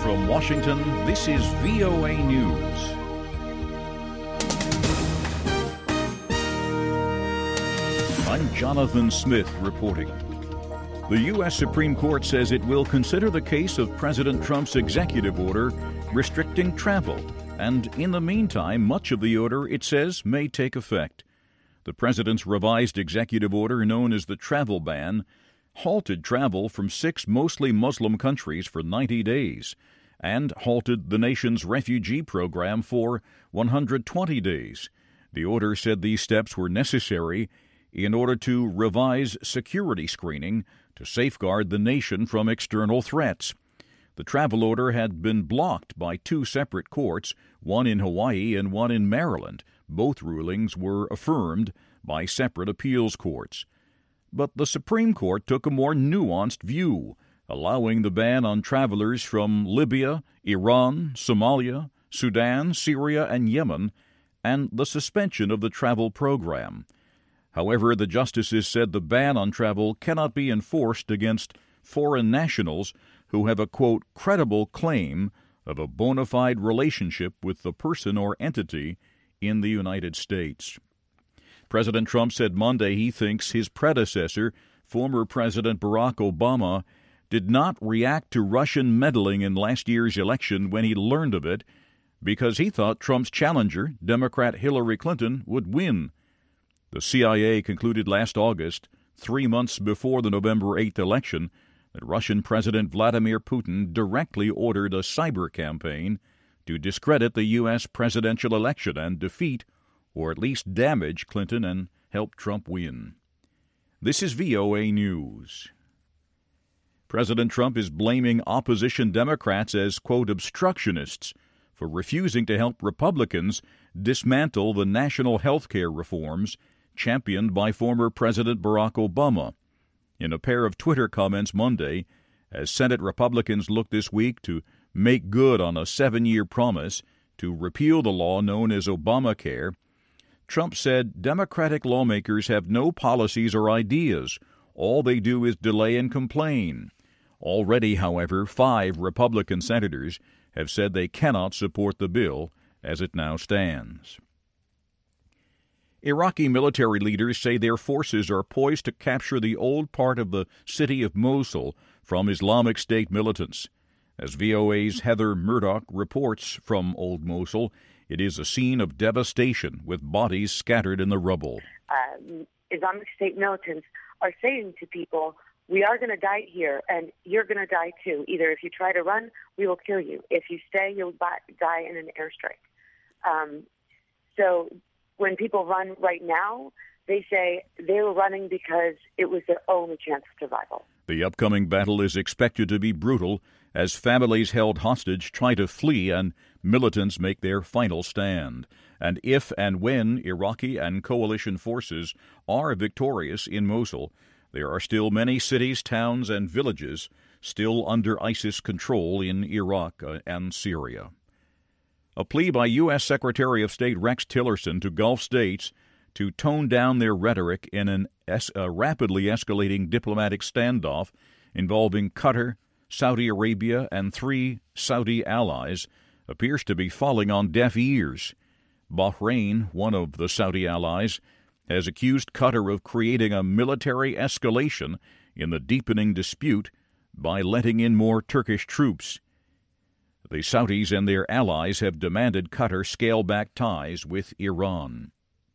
From Washington, this is VOA News. I'm Jonathan Smith reporting. The U.S. Supreme Court says it will consider the case of President Trump's executive order restricting travel, and in the meantime, much of the order, it says, may take effect. The president's revised executive order, known as the travel ban, halted travel from 6 mostly Muslim countries for 90 days and halted the nation's refugee program for 120 days. The order said these steps were necessary in order to revise security screening to safeguard the nation from external threats. The travel order had been blocked by 2 separate courts, one in Hawaii and one in Maryland. Both rulings were affirmed by separate appeals courts. But the Supreme Court took a more nuanced view, allowing the ban on travelers from Libya, Iran, Somalia, Sudan, Syria, and Yemen, and the suspension of the travel program. However, the justices said the ban on travel cannot be enforced against foreign nationals who have a, quote, credible claim of a bona fide relationship with the person or entity in the United States. President Trump said Monday he thinks his predecessor, former President Barack Obama, did not react to Russian meddling in last year's election when he learned of it because he thought Trump's challenger, Democrat Hillary Clinton, would win. The CIA concluded last August, 3 months before the November 8th election, that Russian President Vladimir Putin directly ordered a cyber campaign to discredit the U.S. presidential election and defeat, or at least damage, Clinton and help Trump win. This is VOA News. President Trump is blaming opposition Democrats as, quote, obstructionists for refusing to help Republicans dismantle the national health care reforms championed by former President Barack Obama. In a pair of Twitter comments Monday, as Senate Republicans look this week to make good on a 7-year promise to repeal the law known as Obamacare, Trump said Democratic lawmakers have no policies or ideas. All they do is delay and complain. Already, however, 5 Republican senators have said they cannot support the bill as it now stands. Iraqi military leaders say their forces are poised to capture the old part of the city of Mosul from Islamic State militants. As VOA's Heather Murdoch reports from Old Mosul, it is a scene of devastation with bodies scattered in the rubble. Islamic State militants are saying to people, we are going to die here, and you're going to die too. Either if you try to run, we will kill you. If you stay, you'll die in an airstrike. So when people run right now, they say they were running because it was their only chance of survival. The upcoming battle is expected to be brutal as families held hostage try to flee and militants make their final stand. And if and when Iraqi and coalition forces are victorious in Mosul, there are still many cities, towns, and villages still under ISIS control in Iraq and Syria. A plea by U.S. Secretary of State Rex Tillerson to Gulf states to tone down their rhetoric in a rapidly escalating diplomatic standoff involving Qatar, Saudi Arabia, and 3 Saudi allies appears to be falling on deaf ears. Bahrain, one of the Saudi allies, has accused Qatar of creating a military escalation in the deepening dispute by letting in more Turkish troops. The Saudis and their allies have demanded Qatar scale back ties with Iran.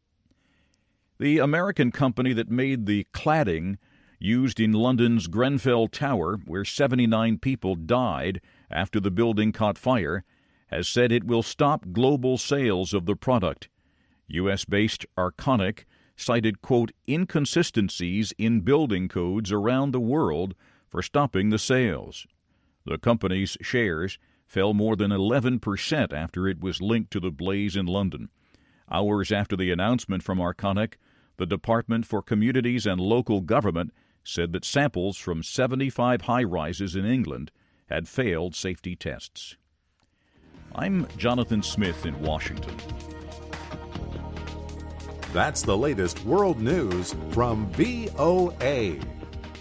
The American company that made the cladding used in London's Grenfell Tower, where 79 people died after the building caught fire, has said it will stop global sales of the product. U.S.-based Arconic cited, quote, inconsistencies in building codes around the world for stopping the sales. The company's shares fell more than 11% after it was linked to the blaze in London. Hours after the announcement from Arconic, the Department for Communities and Local Government said that samples from 75 high-rises in England had failed safety tests. I'm Jonathan Smith in Washington. That's the latest world news from VOA.